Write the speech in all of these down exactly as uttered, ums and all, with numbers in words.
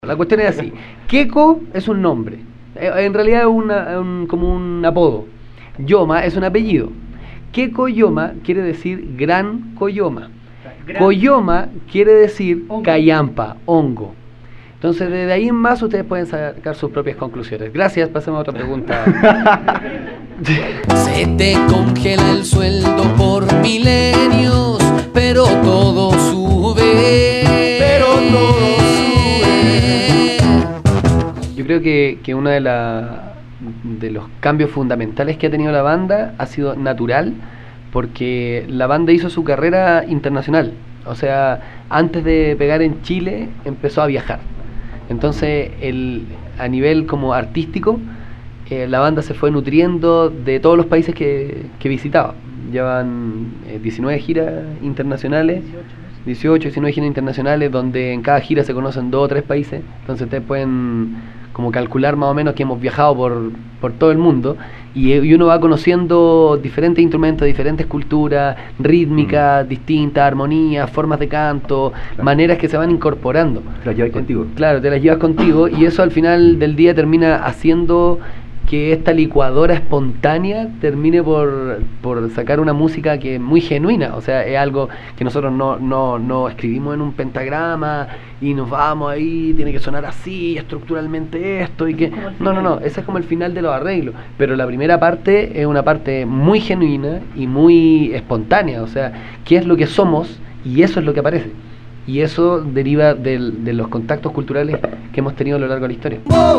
La cuestión es así. Keko es un nombre. En realidad es una, un, como un apodo. Yoma es un apellido. Keko Yoma quiere decir gran Coyoma. Gran. Coyoma quiere decir hongo. Cayampa, hongo. Entonces, desde ahí en más ustedes pueden sacar sus propias conclusiones. Gracias, pasemos a otra pregunta. Se te congela el sueldo por milenios, pero todo sube. Pero todo sube. Yo creo que, que uno de, la, de los cambios fundamentales que ha tenido la banda ha sido natural, porque la banda hizo su carrera internacional. O sea, antes de pegar en Chile, empezó a viajar. Entonces, el, a nivel como artístico, eh, la banda se fue nutriendo de todos los países que, que visitaba. Llevan eh, diecinueve giras internacionales, dieciocho, diecinueve giras internacionales, donde en cada gira se conocen dos o tres países. Entonces ustedes pueden como calcular más o menos que hemos viajado por, por todo el mundo, y, y uno va conociendo diferentes instrumentos, diferentes culturas, rítmicas, mm. distintas, armonías, formas de canto, claro. maneras que se van incorporando. Te las llevas contigo. Claro, te las llevas contigo, y eso al final del día termina haciendo que esta licuadora espontánea termine por, por sacar una música que es muy genuina. O sea, es algo que nosotros no, no, no escribimos en un pentagrama y nos vamos ahí, tiene que sonar así, estructuralmente esto y que... No, no, no, ese es como el final de los arreglos. Pero la primera parte es una parte muy genuina y muy espontánea. O sea, ¿qué es lo que somos? Y eso es lo que aparece. Y eso deriva del, de los contactos culturales que hemos tenido a lo largo de la historia.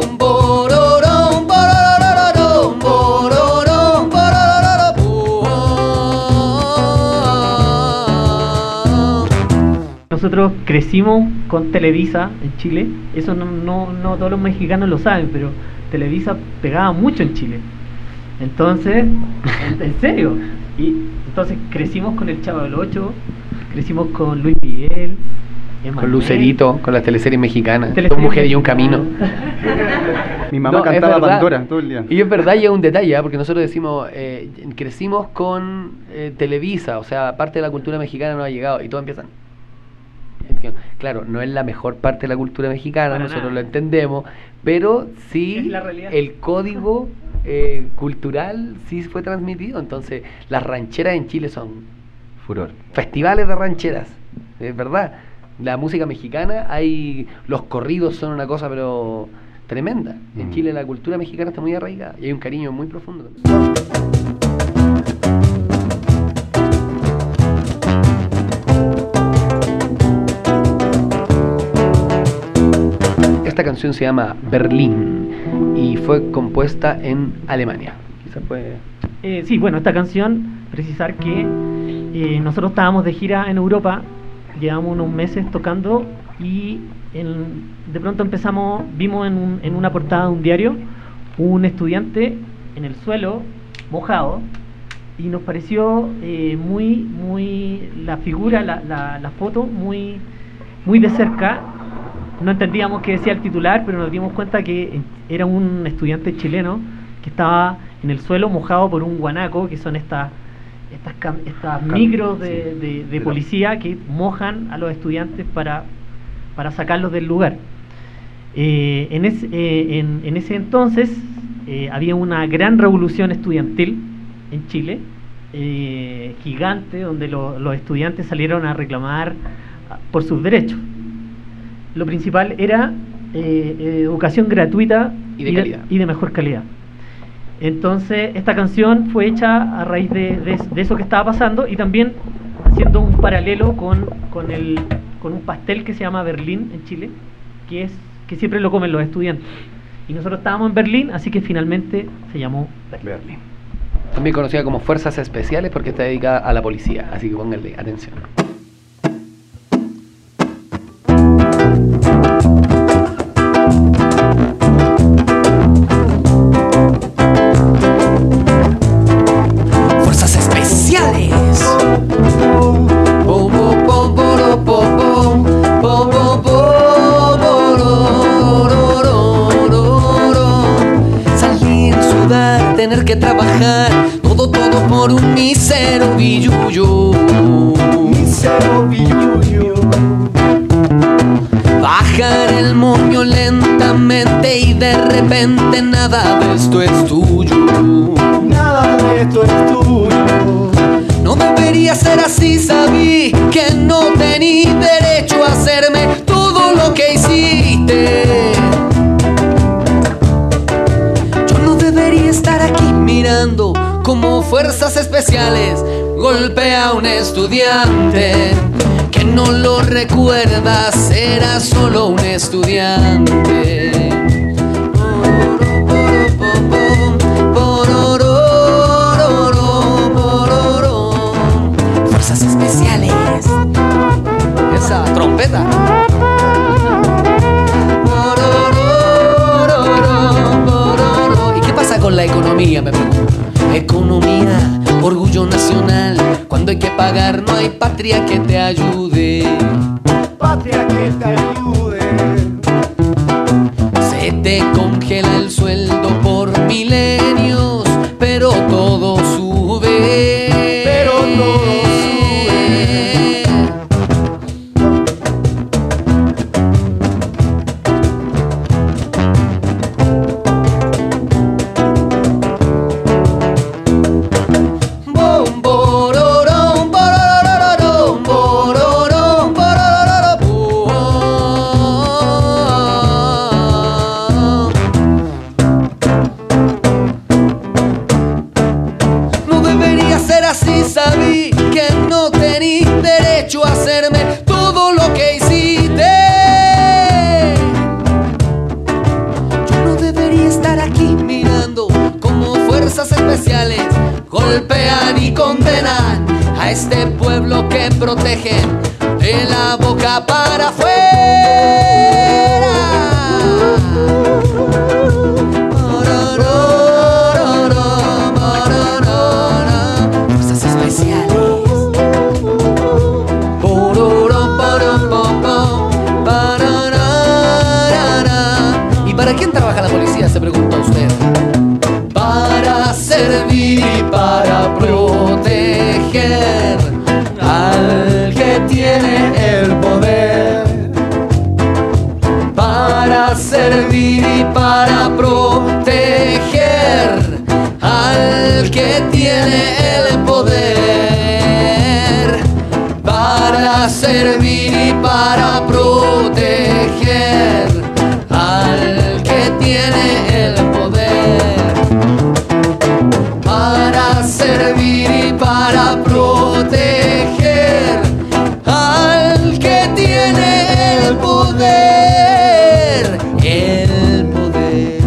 Nosotros crecimos con Televisa en Chile. Eso no, no, no todos los mexicanos lo saben, pero Televisa pegaba mucho en Chile. Entonces, en, en serio. Y entonces crecimos con el Chavo del Ocho, crecimos con Luis Miguel, Emanuel, con Lucerito, con las teleseries mexicanas, teleseries Dos mujeres y un camino. Mi mamá No, cantaba verdad, Pandora todo el día. Y es verdad, y es un detalle, ¿eh? Porque nosotros decimos, eh, crecimos con eh, Televisa, o sea, parte de la cultura mexicana no ha llegado, y todos empiezan. Claro, no es la mejor parte de la cultura mexicana, Para nosotros nada. Lo entendemos, pero sí el código eh, cultural sí fue transmitido. Entonces, las rancheras en Chile son furor. Festivales de rancheras, es verdad. La música mexicana, hay los corridos son una cosa pero tremenda. En mm. Chile la cultura mexicana está muy arraigada y hay un cariño muy profundo. Esta canción se llama Berlín y fue compuesta en Alemania. Quizás fue... Eh, sí, bueno, esta canción, precisar que eh, nosotros estábamos de gira en Europa, llevamos unos meses tocando y en, de pronto empezamos, vimos en, un, en una portada de un diario un estudiante en el suelo, mojado, y nos pareció eh, muy, muy, la figura, la, la, la foto muy, muy de cerca. No entendíamos qué decía el titular, pero nos dimos cuenta que era un estudiante chileno que estaba en el suelo mojado por un guanaco, que son estas estas, estas micros de, de, de policía que mojan a los estudiantes para, para sacarlos del lugar. Eh, en, es, eh, en, en ese entonces eh, había una gran revolución estudiantil en Chile, eh, gigante, donde lo, los estudiantes salieron a reclamar por sus derechos. Lo principal era eh, educación gratuita y de, calidad. y de mejor calidad. Entonces esta canción fue hecha a raíz de, de, de eso que estaba pasando, y también haciendo un paralelo con, con, el, con un pastel que se llama Berlín en Chile, que es que siempre lo comen los estudiantes. Y nosotros estábamos en Berlín, así que finalmente se llamó Berlín. Berlín. También conocida como Fuerzas Especiales porque está dedicada a la policía, así que pónganle atención. Tener que trabajar, todo, todo por un mísero billuyo. lentamente y de repente nada de esto es tuyo. Nada de esto es tuyo. No debería ser así, sabí que no tenía derecho a hacerme todo lo que hiciste. Yo no debería estar aquí mirando como fuerzas especiales golpea a un estudiante que no lo recuerdas, era solo un estudiante. Fuerzas especiales. Esa trompeta. ¿Y qué pasa con la economía? Me pregunto. Economía, orgullo nacional. Cuando hay que pagar no hay patria que te ayude. Patria que te ayude. Se te congela el sueldo por milenios, pero todo sube. Pero todo sube. Golpean y condenan a este pueblo que protegen de la boca para afuera. Fuerzas especiales. ¿Y para quién trabaja la policía? Se pregunta usted. Para servir y para proteger al que tiene el poder. Para servir y para proteger al que tiene el poder. Para servir y para proteger al que tiene el poder. Para servir y para proteger al que tiene el poder, el poder.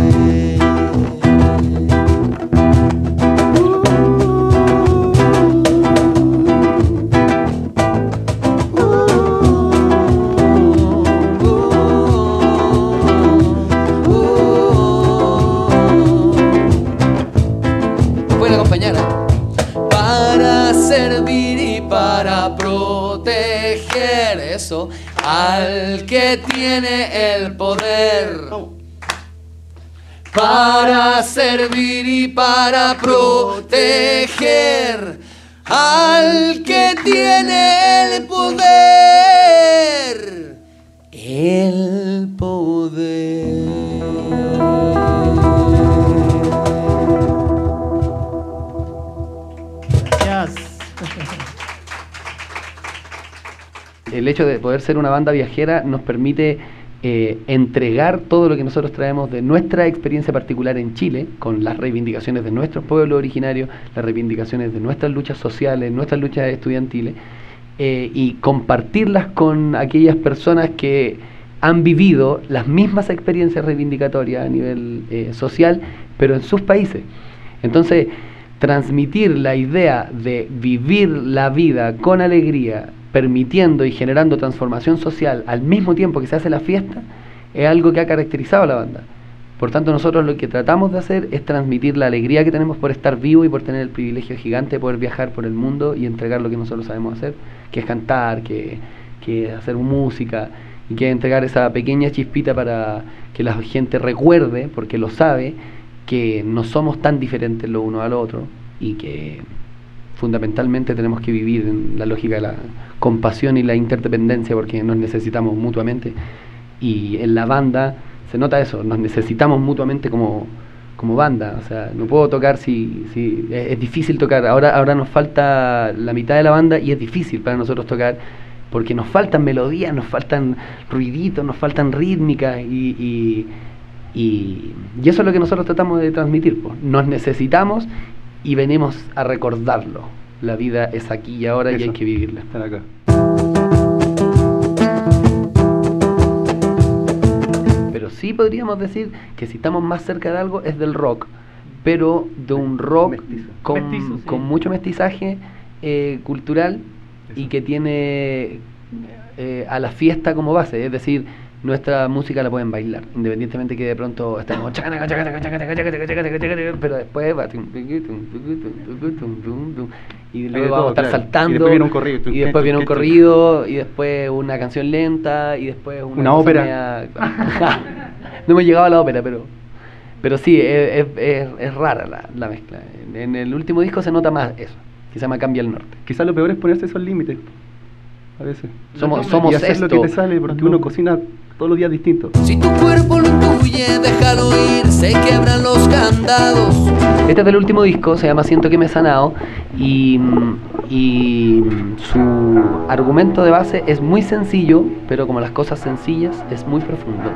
Pueden acompañar, ¿eh? Para servir y para proteger eso al que tiene el poder. Para servir y para proteger al que tiene el poder, el poder. El hecho de poder ser una banda viajera nos permite eh, entregar todo lo que nosotros traemos de nuestra experiencia particular en Chile, con las reivindicaciones de nuestros pueblos originarios, las reivindicaciones de nuestras luchas sociales, nuestras luchas estudiantiles, eh, y compartirlas con aquellas personas que han vivido las mismas experiencias reivindicatorias a nivel eh, social, pero en sus países. Entonces, transmitir la idea de vivir la vida con alegría, permitiendo y generando transformación social al mismo tiempo que se hace la fiesta, es algo que ha caracterizado a la banda. Por tanto, nosotros lo que tratamos de hacer es transmitir la alegría que tenemos por estar vivos y por tener el privilegio gigante de poder viajar por el mundo y entregar lo que nosotros sabemos hacer, que es cantar, que, que hacer música, y que es entregar esa pequeña chispita para que la gente recuerde, porque lo sabe, que no somos tan diferentes lo uno al otro y que fundamentalmente tenemos que vivir en la lógica de la compasión y la interdependencia, porque nos necesitamos mutuamente, y en la banda se nota eso, nos necesitamos mutuamente como, como banda, o sea, no puedo tocar si, si es, es difícil tocar, ahora, ahora nos falta la mitad de la banda y es difícil para nosotros tocar, porque nos faltan melodías, nos faltan ruiditos, nos faltan rítmicas, y, y, y, y eso es lo que nosotros tratamos de transmitir, pues. Nos necesitamos y venimos a recordarlo. La vida es aquí y ahora, eso, y hay que vivirla. Estar acá. Pero sí podríamos decir que si estamos más cerca de algo es del rock, pero de un rock Mestizo. con, Mestizo, sí. con mucho mestizaje eh, cultural, Eso. y que tiene eh, a la fiesta como base, es decir, nuestra música la pueden bailar, independientemente que de pronto estemos chacana, chacana, chacana, chacana, chacana, chacana, chacana, chacana, pero después va y luego vamos a estar claro. saltando, Y después viene un corrido, y después viene un corrido, y después una canción lenta, y después una, Una cosa ópera. media- no hemos llegado a la ópera, pero pero sí, es, es, es, es rara la, la mezcla. En, en el último disco se nota más eso, que se llama Cambia el Norte. Quizás lo peor es ponerse esos límites. A veces. Somos, Y somos hacer esto. lo que te sale, porque uno cocina todos los días distinto. Si tu cuerpo lo intuye, déjalo ir, se quebran los candados. Este es del último disco, se llama Siento que me he sanado, y, y su argumento de base es muy sencillo, pero como las cosas sencillas, es muy profundo.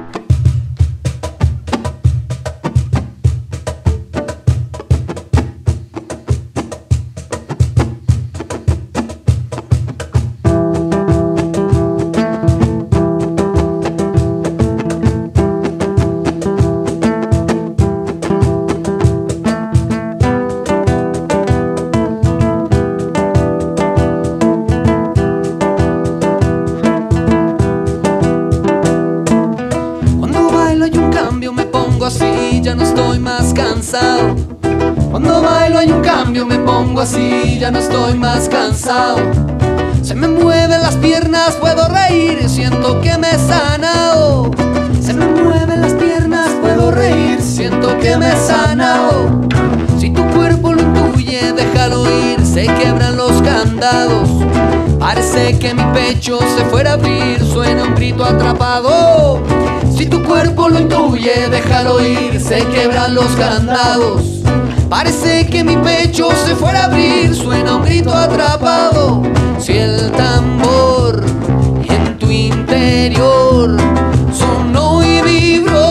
Cuando bailo hay un cambio, me pongo así, ya no estoy más cansado. Cuando bailo hay un cambio, me pongo así, ya no estoy más cansado. Se me mueven las piernas, puedo reír, siento que me he sanado. Se me mueven las piernas, puedo reír, siento que me he sanado. Si tu cuerpo lo intuye, déjalo ir, se quebran los candados. Parece que mi pecho se fuera a abrir, suena un grito atrapado. Si tu cuerpo lo intuye, déjalo ir, se quebran los candados. Parece que mi pecho se fuera a abrir, suena un grito atrapado. Si el tambor en tu interior sonó y vibró,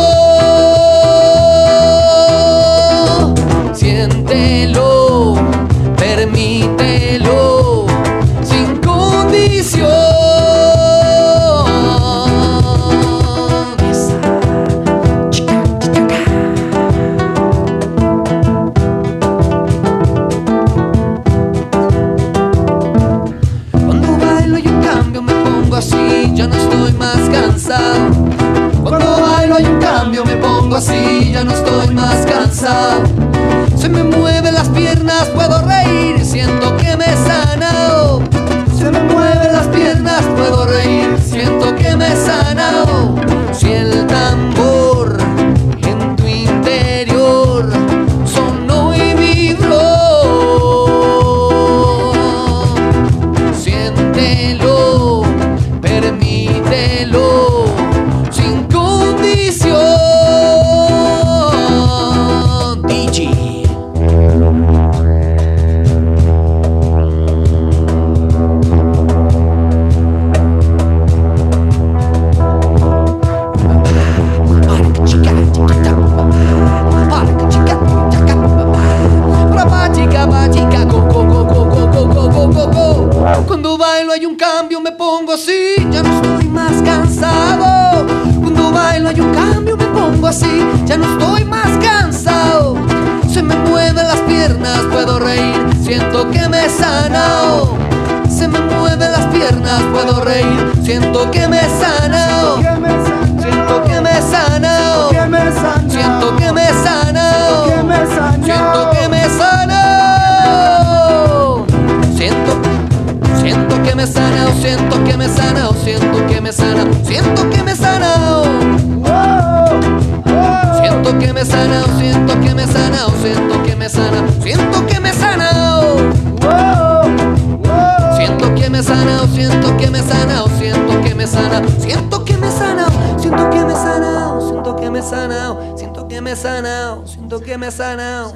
siéntelo, permítelo, sin condición. Esa chica, chica. Cuando bailo hay un cambio, me pongo así, ya no estoy más cansado. Cuando bailo hay un cambio, me pongo así, ya no estoy más cansado. Se me mueven las piernas, puedo reír, siento que me he sanado. Se me mueven las piernas, puedo reír, siento que me he sanado. Si el tambor en tu interior sonó y vibró, siéntelo, permítelo, sin condición. D J. Cuando bailo hay un cambio, me pongo así, ya no estoy más cansado. Cuando bailo hay un cambio, me pongo así, ya no estoy más cansado. Se me mueven las piernas, puedo reír, siento que me he sanado. Se me mueven las piernas, puedo reír, siento que me he sanado. Siento que me he sanado. Siento que me he sanado. Siento que me he sanado. Siento, siento que me he sanado. Siento que me he sanado. Siento que me he sanado. Siento que me he sanado. Siento que me he sanado. Siento que me he sanado. Siento que me he sanado. Siento que me he sanado. Siento que me he sanado. Siento que me he sanado. Siento que me he sanado. Siento que me he sanado. Siento que me he sanado. Siento que me sanado, siento que me he sanado, siento que me he sanado.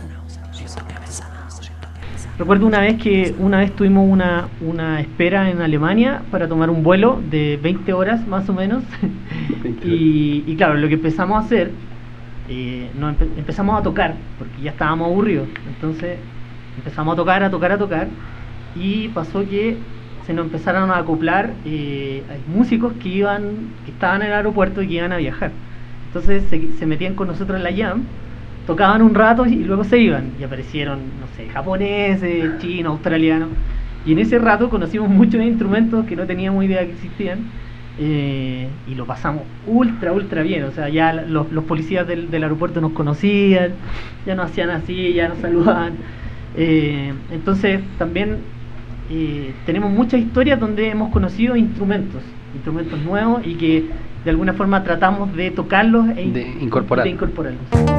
Recuerdo una vez que una vez tuvimos una, una espera en Alemania para tomar un vuelo de veinte horas más o menos. y, y claro, lo que empezamos a hacer, eh, nos empe- empezamos a tocar, porque ya estábamos aburridos. Entonces empezamos a tocar, a tocar, a tocar. Y pasó que se nos empezaron a acoplar eh, hay músicos que iban, que estaban en el aeropuerto y que iban a viajar. Entonces se, se metían con nosotros en la jam, tocaban un rato y luego se iban. Y aparecieron, no sé, japoneses, chinos, australianos. Y en ese rato conocimos muchos instrumentos que no teníamos idea que existían. Eh, y lo pasamos ultra, ultra bien. O sea, ya los, los policías del, del aeropuerto nos conocían, ya nos hacían así, ya nos saludaban. Eh, entonces también eh, tenemos muchas historias donde hemos conocido instrumentos, instrumentos nuevos y que de alguna forma tratamos de tocarlos e in- De incorporar. de incorporarlos.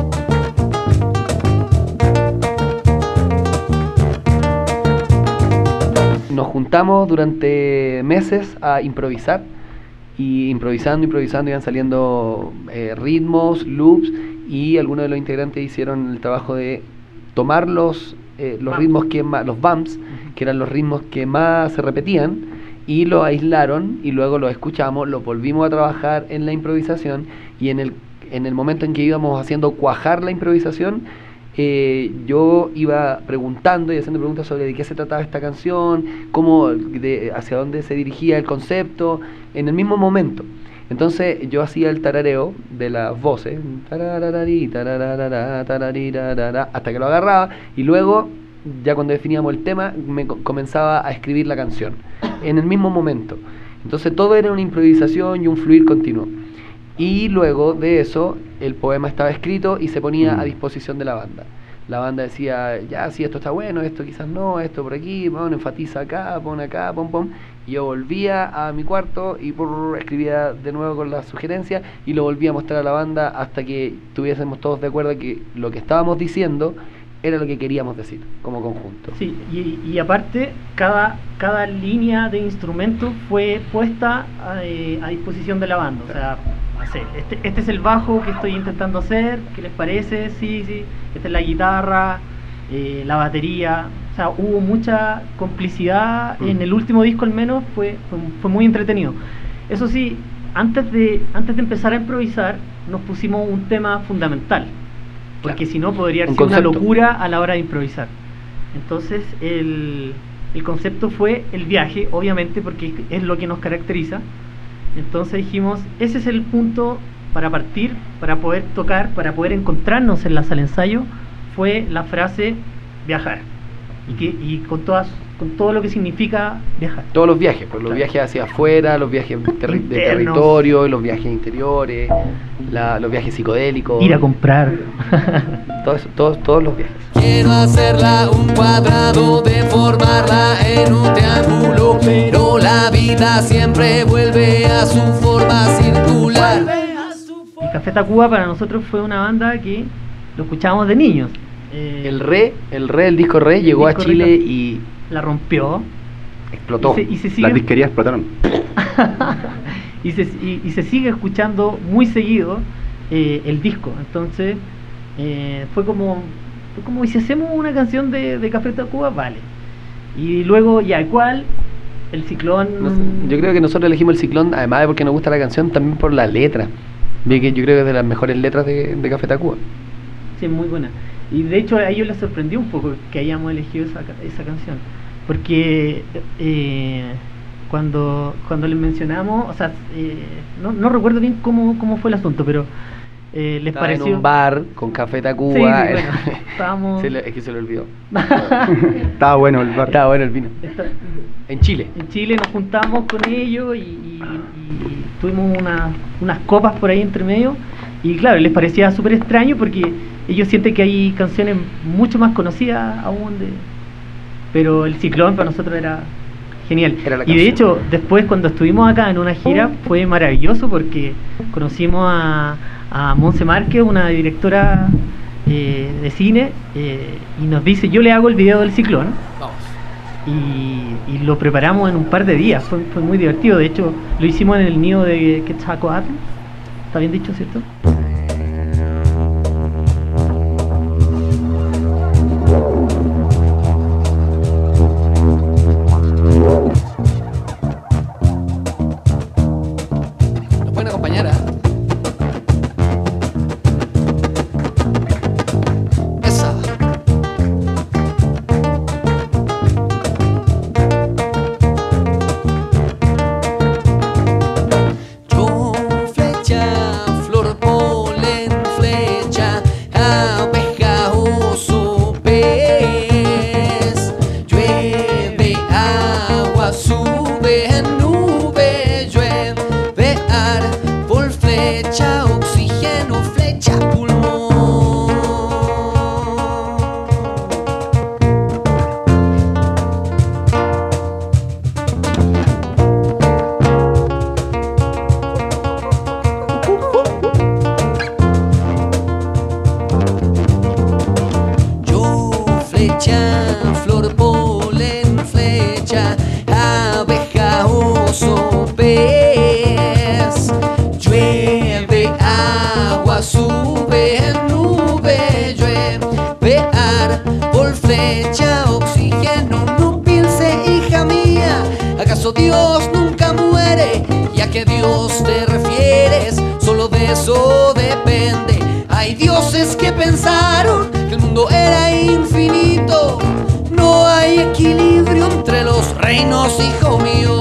Nos juntamos durante meses a improvisar y improvisando, improvisando iban saliendo eh, ritmos, loops y algunos de los integrantes hicieron el trabajo de tomar los, eh, los Bumps. ritmos que más, los bumps, que eran los ritmos que más se repetían y lo aislaron y luego los escuchamos, los volvimos a trabajar en la improvisación y en el, en el momento en que íbamos haciendo cuajar la improvisación, eh, yo iba preguntando y haciendo preguntas sobre de qué se trataba esta canción, cómo, de, hacia dónde se dirigía el concepto, en el mismo momento. Entonces yo hacía el tarareo de las voces, tararararí, tarararara, tararirarara, hasta que lo agarraba y luego, ya cuando definíamos el tema, me co- comenzaba a escribir la canción, en el mismo momento. Entonces todo era una improvisación y un fluir continuo. Y luego de eso, el poema estaba escrito y se ponía a disposición de la banda. La banda decía, ya, sí, esto está bueno, esto quizás no, esto por aquí, bueno, enfatiza acá, pon acá, pom, pom. Y yo volvía a mi cuarto y por, escribía de nuevo con las sugerencias y lo volvía a mostrar a la banda hasta que estuviésemos todos de acuerdo que lo que estábamos diciendo era lo que queríamos decir como conjunto. Sí, y, y aparte, cada, cada línea de instrumento fue puesta a, eh, a disposición de la banda. O sea, no sé, este, este es el bajo que estoy intentando hacer, ¿qué les parece? Sí, sí. Esta es la guitarra, eh, la batería. O sea, hubo mucha complicidad. Mm. En el último disco, al menos, fue, fue, fue muy entretenido. Eso sí, antes de, antes de empezar a improvisar, nos pusimos un tema fundamental. Porque Claro. si no podría Un ser una concepto. locura a la hora de improvisar. Entonces el, el concepto fue el viaje, obviamente, porque es lo que nos caracteriza. Entonces dijimos, ese es el punto para partir, para poder tocar, para poder encontrarnos en la sala de ensayo, fue la frase viajar. Y, que, y con, todas, con todo lo que significa viajar. Todos los viajes, pues los Claro. viajes hacia afuera, los viajes terri- de Internos. territorio, los viajes interiores, la- los viajes psicodélicos, Ir a comprar. todo eso, todos, todos los viajes. Quiero hacerla un cuadrado, deformarla en un triángulo, pero la vida siempre vuelve a su forma circular. Y Café Tacuba para nosotros fue una banda que lo escuchábamos de niños. Eh, El Re, el Re, el disco Re llegó a disco Chile Re- y la rompió. explotó. Y se, y se sigue Las disquerías explotaron. y, se, y, y se sigue escuchando muy seguido eh, el disco. Entonces eh, fue como fue como, ¿y si hacemos una canción de, de Café Tacuba? Vale. Y luego, ya, ¿cuál? El Ciclón. No sé, yo creo que nosotros elegimos el Ciclón, además de porque nos gusta la canción, también por la letra. Vi que yo creo que es de las mejores letras de, de Café Tacuba. Sí, muy buena. Y de hecho a ellos les sorprendió un poco que hayamos elegido esa, ca- esa canción. Porque eh, cuando, cuando les mencionamos, o sea, eh, no, no recuerdo bien cómo, cómo fue el asunto, pero eh, les Estaba pareció... en un bar con Café Tacuba. Sí, sí, era- bueno, estábamos- Se le- es que se le olvidó. Estaba bueno el bar. Estaba bueno el vino. Esta- En Chile. en Chile nos juntamos con ellos y, y- y tuvimos una- unas copas por ahí entre medio y claro, les parecía súper extraño porque ellos sienten que hay canciones mucho más conocidas aún de... pero el Ciclón para nosotros era genial. Era la Y de canción. hecho, después cuando estuvimos acá en una gira fue maravilloso porque conocimos a, a Monse Márquez, una directora eh, de cine, eh, y nos dice, yo le hago el video del Ciclón. Vamos. Y, y lo preparamos en un par de días, fue, fue muy divertido. De hecho, lo hicimos en el nido de Quetzalcoatl. ¿Está bien dicho, cierto? agua sube en nube, llueve árbol, flecha, oxígeno, no piense, hija mía, ¿acaso Dios nunca muere? ¿Y a qué Dios te refieres? Solo de eso depende. Hay dioses que pensaron que el mundo era infinito. No hay equilibrio entre los reinos, hijo mío.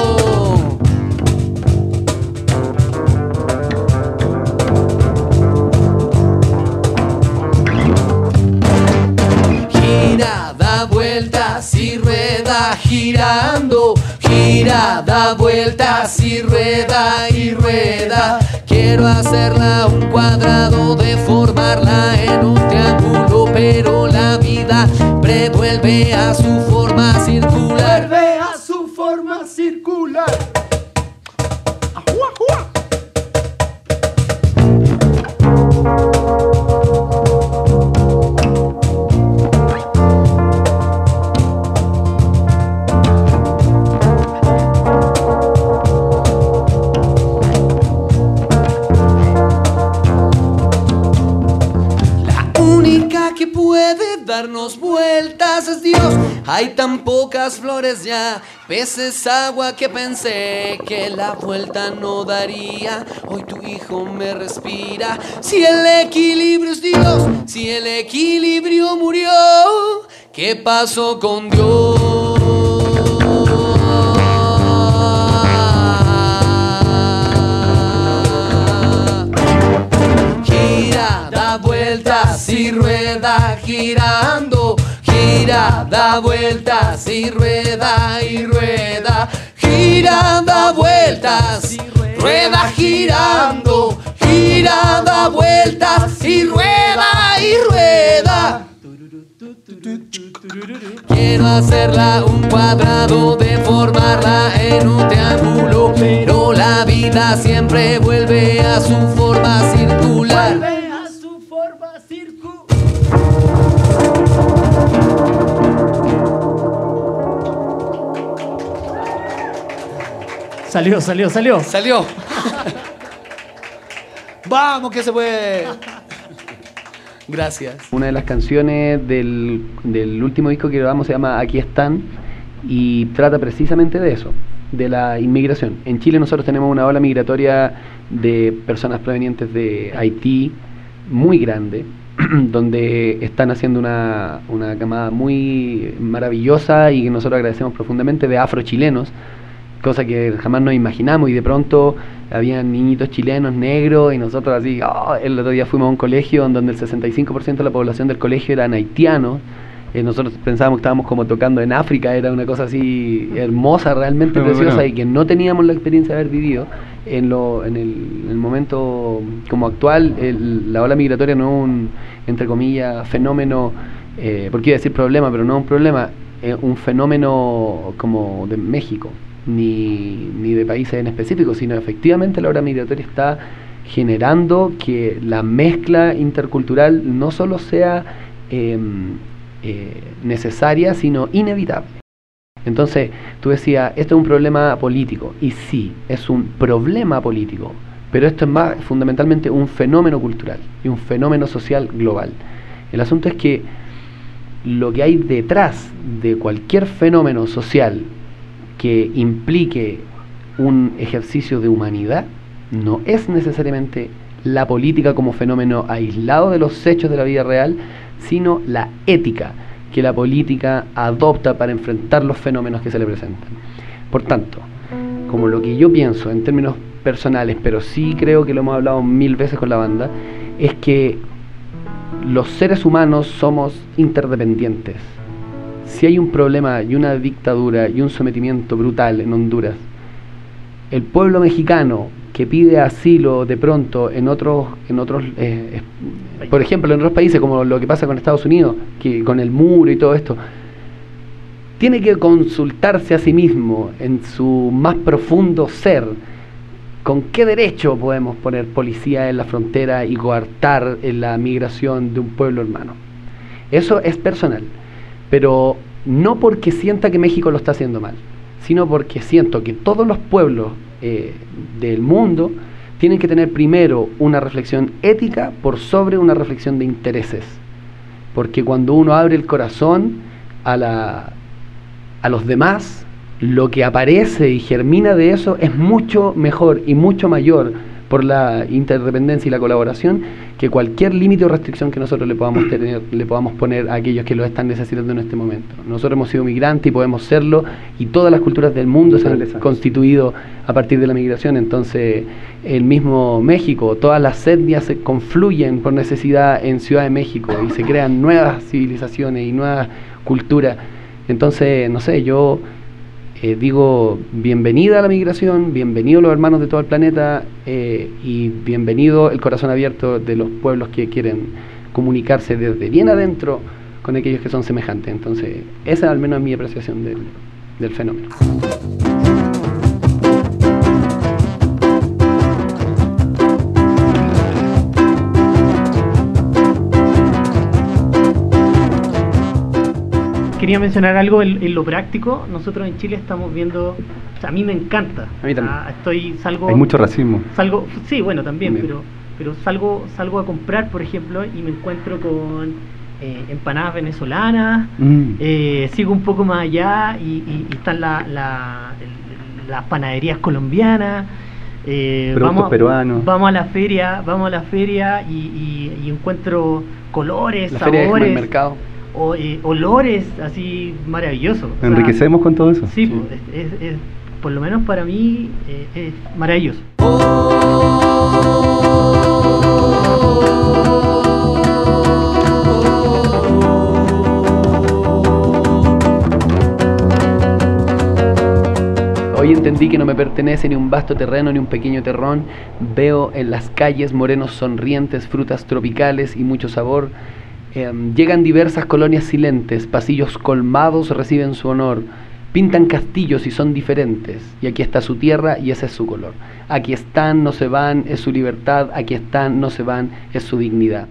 Gira, da vueltas y rueda girando. Gira, da vueltas y rueda y rueda. Quiero hacerla un cuadrado, deformarla en un triángulo, pero la vida vuelve a su forma circular. Vuelve a su forma circular. ¡Ajua, ajua! Darnos vueltas es Dios. Hay tan pocas flores ya, peces, agua, que pensé que la vuelta no daría. Hoy tu hijo me respira. Si el equilibrio es Dios, si el equilibrio murió, ¿qué pasó con Dios? Gira, da vueltas y rueda girando. Gira, da vueltas y rueda y rueda. Gira, da vueltas, rueda girando. Gira, da vueltas y rueda y rueda. Quiero hacerla un cuadrado, deformarla en un triángulo, pero la vida siempre vuelve a su forma circular. Vuelve a su forma circular. Salió, salió, salió. Salió. Vamos, que se puede. Gracias. Una de las canciones del, del último disco que grabamos se llama Aquí Están y trata precisamente de eso, de la inmigración. En Chile nosotros tenemos una ola migratoria de personas provenientes de Haití muy grande, donde están haciendo una, una camada muy maravillosa y que nosotros agradecemos profundamente, de afrochilenos, cosa que jamás nos imaginamos, y de pronto habían niñitos chilenos negros y nosotros así, oh, el otro día fuimos a un colegio donde el sesenta y cinco por ciento de la población del colegio eran haitianos. Eh, nosotros pensábamos que estábamos como tocando en África, era una cosa así hermosa, realmente Muy preciosa, bueno. y que no teníamos la experiencia de haber vivido en, lo, en, el, en el momento como actual. El, la ola migratoria no es un, entre comillas, fenómeno, eh, porque iba a decir problema, pero no es un problema, es un fenómeno como de México, ni, ni de países en específico, sino efectivamente la ola migratoria está generando que la mezcla intercultural no solo sea eh, eh, necesaria, sino inevitable. Entonces, tú decías, esto es un problema político, y sí, es un problema político, pero esto es más fundamentalmente un fenómeno cultural y un fenómeno social global. El asunto es que lo que hay detrás de cualquier fenómeno social que implique un ejercicio de humanidad no es necesariamente la política como fenómeno aislado de los hechos de la vida real, sino la ética que la política adopta para enfrentar los fenómenos que se le presentan. Por tanto, como lo que yo pienso en términos personales, pero sí creo que lo hemos hablado mil veces con la banda, es que los seres humanos somos interdependientes. Si hay un problema y una dictadura y un sometimiento brutal en Honduras, el pueblo mexicano que pide asilo de pronto en otros, en otros eh, eh, por ejemplo en otros países, como lo que pasa con Estados Unidos, que con el muro y todo esto, tiene que consultarse a sí mismo en su más profundo ser, con qué derecho podemos poner policía en la frontera y coartar en la migración de un pueblo hermano. Eso es personal, pero no porque sienta que México lo está haciendo mal, sino porque siento que todos los pueblos eh, del mundo tienen que tener primero una reflexión ética por sobre una reflexión de intereses. Porque cuando uno abre el corazón a, la, a los demás, lo que aparece y germina de eso es mucho mejor y mucho mayor por la interdependencia y la colaboración que cualquier límite o restricción que nosotros le podamos tener, le podamos poner a aquellos que lo están necesitando en este momento. Nosotros hemos sido migrantes y podemos serlo, y todas las culturas del mundo se han constituido a partir de la migración. Entonces, el mismo México, todas las etnias se confluyen por necesidad en Ciudad de México y se crean nuevas civilizaciones y nuevas culturas. Entonces, no sé, yo Eh, digo, bienvenida a la migración, bienvenidos los hermanos de todo el planeta, eh, y bienvenido el corazón abierto de los pueblos que quieren comunicarse desde bien adentro con aquellos que son semejantes. Entonces, esa al menos es mi apreciación del, del fenómeno. Quería mencionar algo en, en lo práctico. Nosotros en Chile estamos viendo, o sea, a mí me encanta. A mí también. Ah, estoy, salgo, Hay mucho racismo. Salgo, sí, bueno, también, También. pero pero salgo salgo a comprar, por ejemplo, y me encuentro con eh, empanadas venezolanas. Mm. Eh, sigo un poco más allá y, y, y están la, la, el- las panaderías colombianas. Eh, Productos vamos, peruanos. vamos a la feria, vamos a la feria y, y- y encuentro colores, La feria es como el sabores, mercado. o, eh, olores así maravillosos. O sea, Enriquecemos con todo eso. sí, pues, es, es- es- por lo menos para mí eh, es maravilloso. Hoy entendí que no me pertenece ni un vasto terreno ni un pequeño terrón. Veo en las calles morenos sonrientes, frutas tropicales y mucho sabor. Eh, llegan diversas colonias silentes, pasillos colmados reciben su honor. Pintan castillos y son diferentes. Y aquí está su tierra y ese es su color. Aquí están, no se van, es su libertad. Aquí están, no se van, es su dignidad.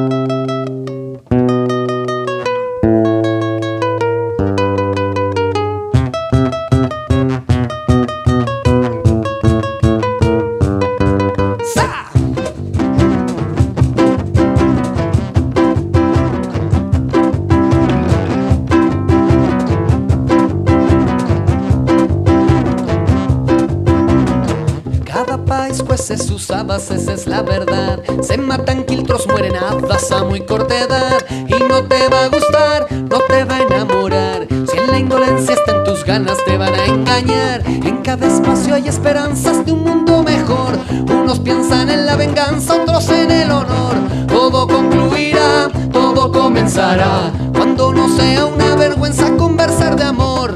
Cada país cuece sus habas, esa es la verdad. Se matan quiltros, mueren hadas a muy corta edad. Y no te va a gustar, no te va a enamorar. Si en la indolencia está en tus ganas, te van a engañar. En cada espacio hay esperanzas de un mundo mejor. Unos piensan en la venganza, otros en el honor. Todo concluirá, todo comenzará, cuando no sea una vergüenza conversar de amor.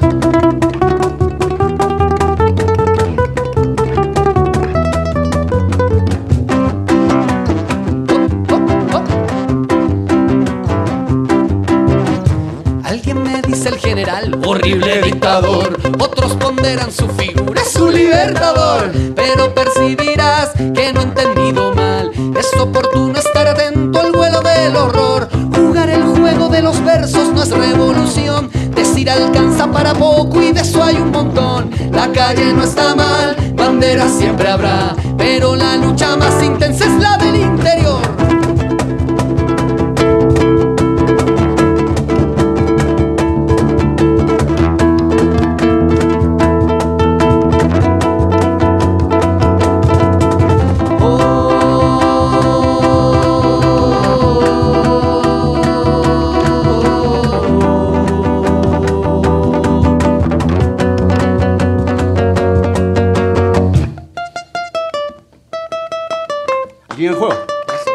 Alguien me dice el general, horrible dictador. Otros ponderan su figura, su libertador. Pero percibirás que no he entendido mal. Es oportuno estar atento al vuelo del horror. Jugar el juego de los versos no es revolución. Decir alcanza para poco y de eso hay un montón. La calle no está mal, banderas siempre habrá, pero la lucha más intensa es la del interior. Aquí en el juego.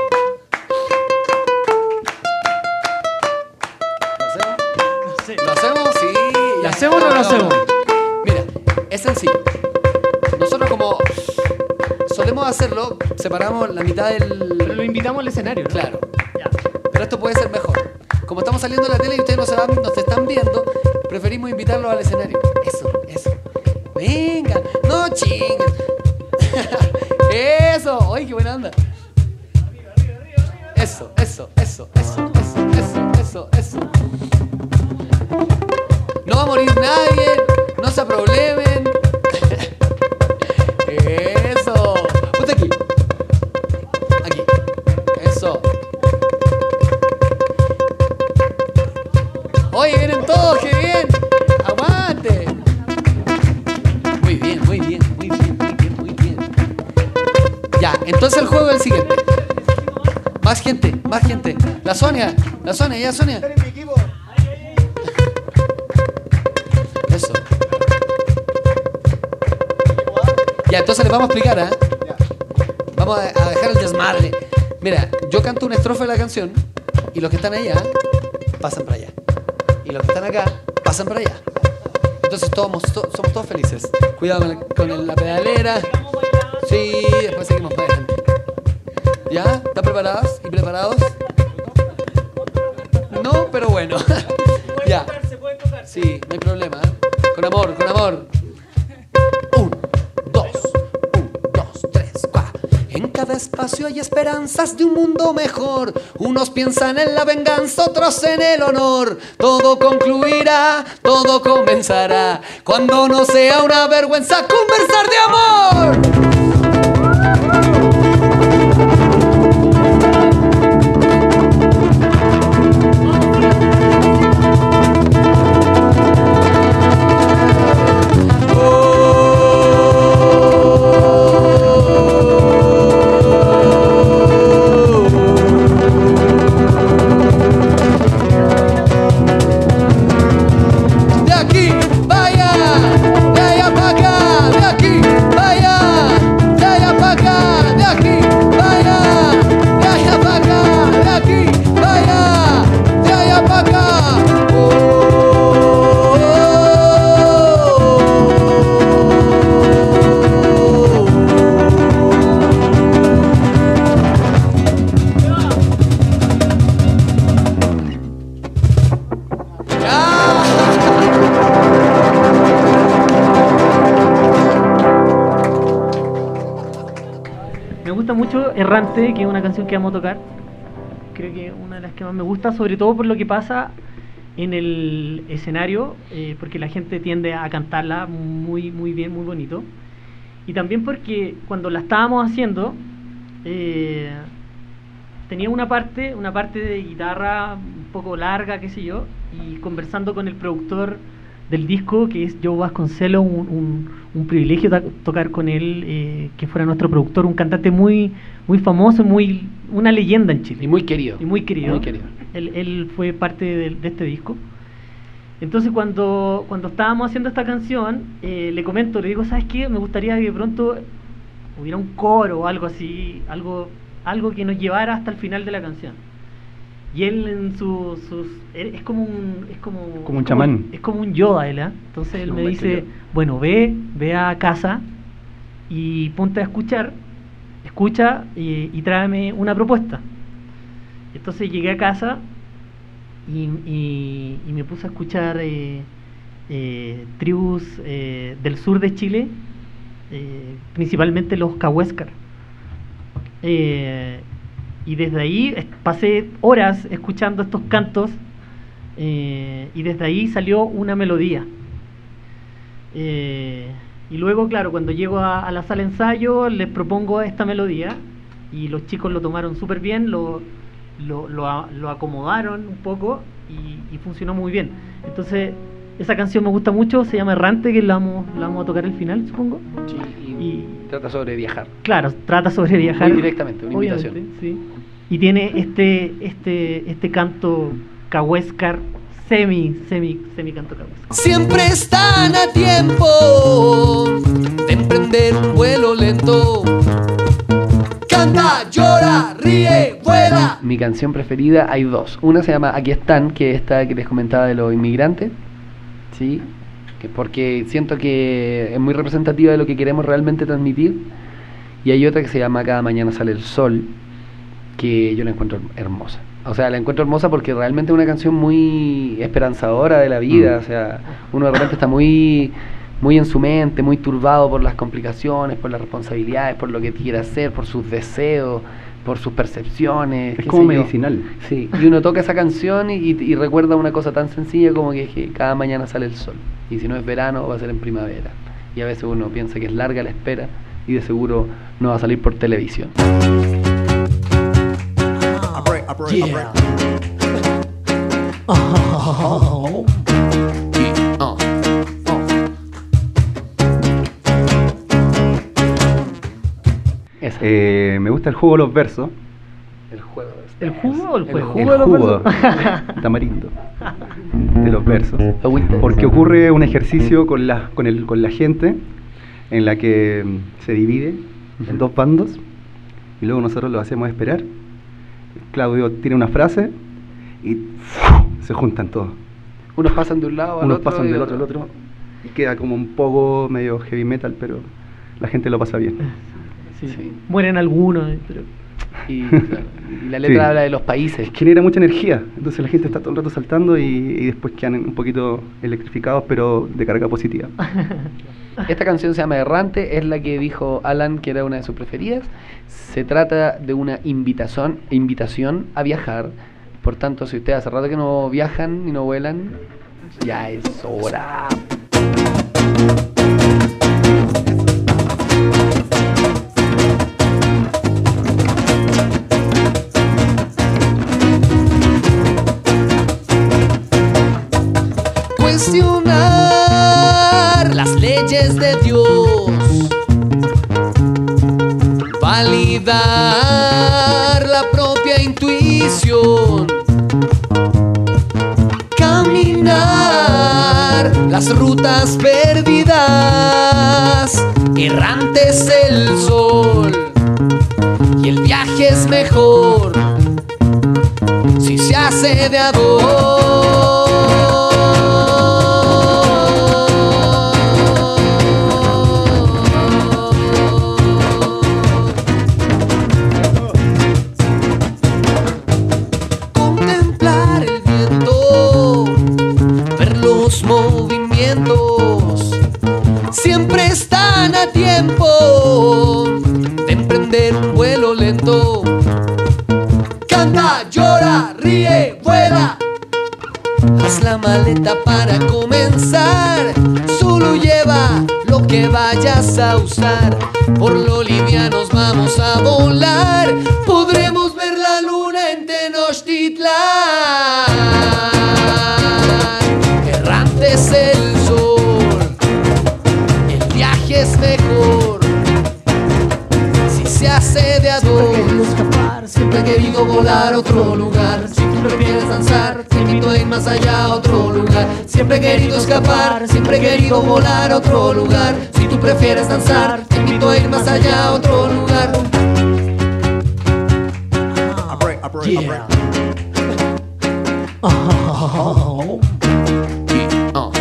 ¿Lo hacemos? Sí. ¿Lo hacemos o no lo hacemos? Mira, es sencillo. Nosotros como solemos hacerlo, separamos la mitad Pero del... lo invitamos al escenario, ¿no? Claro, Ya. pero esto puede ser mejor. Como estamos saliendo en la tele y ustedes nos, van- nos están viendo, preferimos invitarlos al escenario. Eso, eso. Venga, no chinguen. Eso, oye, qué buena onda. Eso, eso, eso, eso, eso, eso, eso, eso. No va a morir nadie, no se problemen. Eso. Ponte aquí. gente, más gente. La Sonia, la Sonia, ya Sonia. Eso. Ya, entonces les vamos a explicar, ¿eh? Vamos a, a dejar el desmadre. Mira, yo canto una estrofa de la canción y los que están allá pasan para allá. Y los que están acá pasan para allá. Entonces todos, to, somos todos felices. Cuidado con, el, con el, la pedalera. Sí, después seguimos para adelante. ¿Ya? ¿Están preparadas y preparados? No, pero bueno. Ya. Sí, no hay problema. ¿eh? Con amor, con amor. Un, dos, un, dos, tres, cuatro. En cada espacio hay esperanzas de un mundo mejor. Unos piensan en la venganza, otros en el honor. Todo concluirá, todo comenzará. Cuando no sea una vergüenza conversar de amor. Errante, que es una canción que vamos a tocar. Creo que es una de las que más me gusta, sobre todo por lo que pasa en el escenario, eh, porque la gente tiende a cantarla muy, muy bien, muy bonito. Y también porque cuando la estábamos haciendo, eh, tenía una parte, una parte de guitarra un poco larga, qué sé yo, y conversando con el productor del disco, que es Joe Vasconcelos, un, un, un privilegio to- tocar con él, eh, que fuera nuestro productor, un cantante muy muy famoso, muy una leyenda en Chile. Y muy querido. Y muy querido. Muy querido. Él, él fue parte de, de este disco. Entonces cuando, cuando estábamos haciendo esta canción, eh, le comento, le digo, ¿sabes qué? Me gustaría que de pronto hubiera un coro o algo así, algo, algo que nos llevara hasta el final de la canción. Y él en su, sus es como un es como como un chamán, es como un Yoda él, ¿eh? Entonces él me dice, bueno, ve ve a casa y ponte a escuchar, escucha y, y tráeme una propuesta. Entonces llegué a casa y, y, y me puse a escuchar eh, eh, tribus eh, del sur de Chile, eh, principalmente los Cahuéscar. Eh, Y desde ahí pasé horas escuchando estos cantos, eh, y desde ahí salió una melodía. Eh, y luego, claro, cuando llego a, a la sala de ensayo, les propongo esta melodía y los chicos lo tomaron súper bien, lo, lo, lo, lo acomodaron un poco y, y funcionó muy bien. Entonces, esa canción me gusta mucho, se llama Errante, que la vamos, la vamos a tocar al final, supongo. Sí, y, y trata sobre viajar. Claro, trata sobre viajar. Muy directamente, una invitación. Sí. Y tiene este este este canto cahuéscar, semi, semi, semi canto cahuéscar. Siempre están a tiempo de emprender un vuelo lento. Canta, llora, ríe, vuela. Mi canción preferida, hay dos. Una se llama Aquí están, que es esta que les comentaba de los inmigrantes. Sí, que porque siento que es muy representativa de lo que queremos realmente transmitir. Y hay otra que se llama Cada mañana sale el sol, que yo la encuentro hermosa. O sea, la encuentro hermosa porque realmente es una canción muy esperanzadora de la vida. O sea, uno de repente está muy muy en su mente, muy turbado por las complicaciones, por las responsabilidades, por lo que quiere hacer, por sus deseos, por sus percepciones. Es como medicinal. Sí, y uno toca esa canción y, y recuerda una cosa tan sencilla como que, que cada mañana sale el sol. Y si no es verano, va a ser en primavera. Y a veces uno piensa que es larga la espera y de seguro no va a salir por televisión. Yeah. Oh. Yeah. Oh. Oh. Esa. Eh, me gusta el juego de los versos. El juego de ¿El jugo o el El juego? jugo. El de los jugo, versos. tamarindo, de los versos. Agüita. Porque ocurre un ejercicio con la, con el, con la gente en la que mm, se divide en dos bandos y luego nosotros lo hacemos esperar. Claudio tiene una frase y ¡fu! Se juntan todos. Unos pasan de un lado al Unos otro. pasan y del otro al otro y queda como un poco medio heavy metal, pero la gente lo pasa bien. Sí. Sí. Mueren algunos, pero... Y, claro, y la letra Sí. habla de los países. Genera mucha energía, entonces la gente está todo el rato saltando y, y después quedan un poquito electrificados, pero de carga positiva. Esta canción se llama Errante, es la que dijo Alan que era una de sus preferidas. Se trata de una invitación, invitación a viajar. Por tanto, si ustedes hace rato que no viajan y no vuelan, ya es hora. Cuestionar las leyes de Dios, validar la propia intuición, caminar las rutas perdidas, errante es el sol y el viaje es mejor si se hace de a dos. Contemplar el viento, ver los movimientos, siempre están a tiempo de emprender un vuelo lento. Canta, llora, ríe, vuela. Haz la maleta para comenzar. Solo lleva lo que vayas a usar. Por lo livianos vamos a volar. Podremos ver la luna en Tenochtitlan. Errante es el sol, el viaje es mejor si se hace de a dos. Siempre he querido volar a otro lugar. Si tú prefieres danzar, te invito a ir más allá a otro lugar. Siempre he querido escapar, siempre he querido volar a otro lugar. Si tú prefieres danzar, te invito a ir más allá a otro lugar. Yeah. Oh. Yeah. Oh.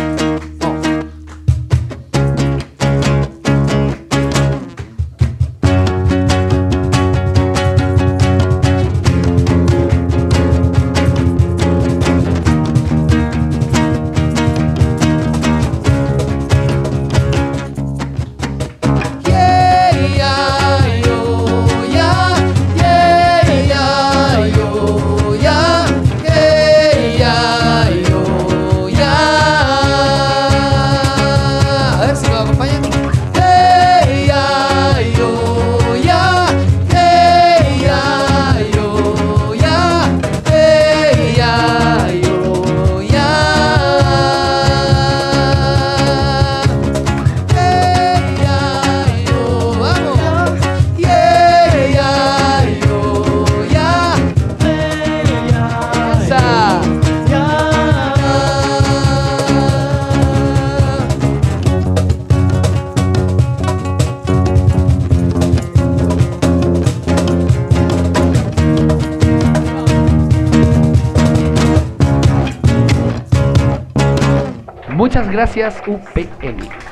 Muchas gracias, U P M.